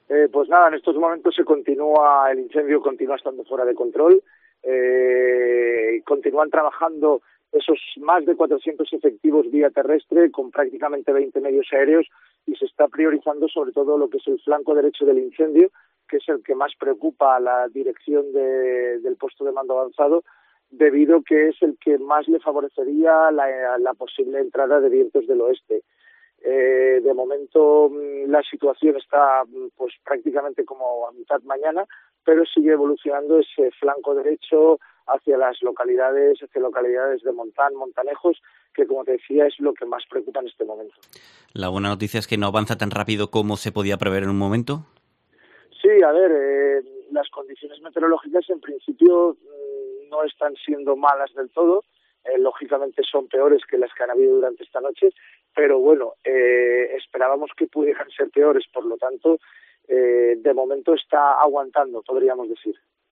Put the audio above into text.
Pues nada, en estos momentos el incendio continúa estando fuera de control. Continúan trabajando esos más de 400 efectivos vía terrestre con prácticamente 20 medios aéreos y se está priorizando sobre todo lo que es el flanco derecho del incendio, que es el que más preocupa a la dirección del puesto de mando avanzado, debido que es el que más le favorecería la posible entrada de vientos del oeste. De momento la situación está pues prácticamente como a mitad mañana, pero sigue evolucionando ese flanco derecho hacia localidades de Montanejos, que como te decía es lo que más preocupa en este momento. La buena noticia es que no avanza tan rápido como se podía prever en un momento. Sí, a ver, las condiciones meteorológicas en principio no están siendo malas del todo. Lógicamente son peores que las que han habido durante esta noche, pero bueno, esperábamos que pudieran ser peores, por lo tanto, de momento está aguantando, podríamos decir.